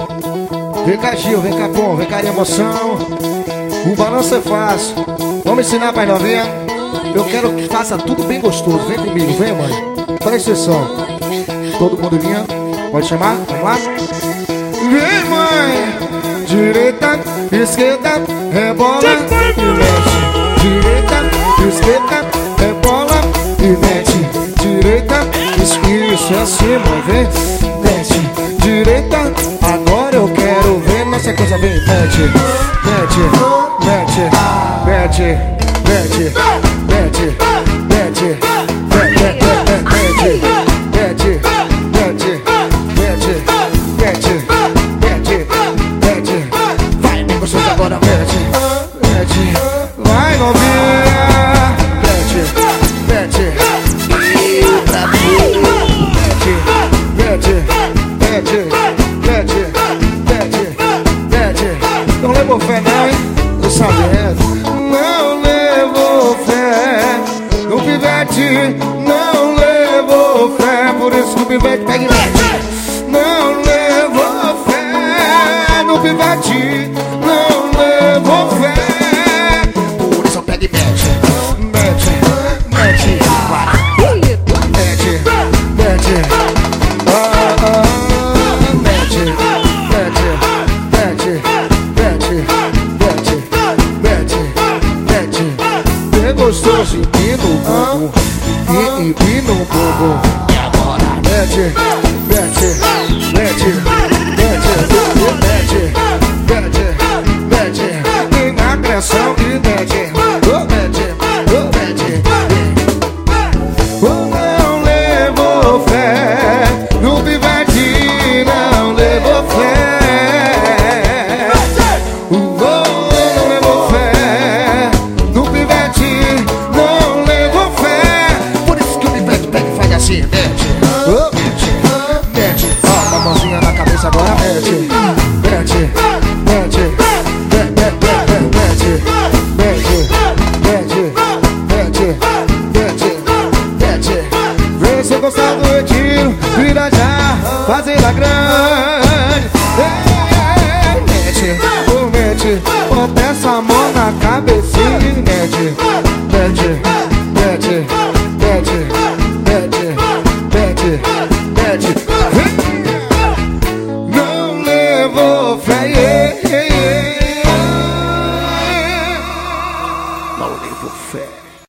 Vem cá, Gil, vem cá, pô, vem cá de emoção. O balanço é fácil. Vamos ensinar pra novinha. Eu quero que faça tudo bem gostoso. Vem comigo, vem, mãe. Presta atenção. Todo mundo vinha. Pode chamar? Vamos lá? Vem, mãe. Direita, esquerda, rebola e mexe. Direita, esquerda, rebola e mete. Direita, isso é assim, mãe. Vem, mete. Direita, agora eu quero ver. Nossa coisa vem, mete. Mete, mete, mete, mete, mete, mete, mete, mete, mete, mete, mete, mete, mete. Vai, me gostoso agora, mete, mete. Vai, novinha. Mete, mete. Mete, mete, mete, mete, mete. Não levou fé não, hein? Tô sabendo. Não levou fé no pivete. Não levou fé, por isso que o pivete pega e mete. Não levou fé no pivete. Não levou fé, por isso pega e mete. Mete, mete, vai. Mete, mete. Gostoso, empina o bumbum, empina o bumbum. E agora? Mete, mete, mete, mete, mete, mete, mete. E na pressão que mete, mete, mete. Não levou fé no pivete, não levou fé. Agora mete, mete, mete, mete, mete, mete, mete, mete. Vê se gostar do retiro, vira já, fazendo a grana.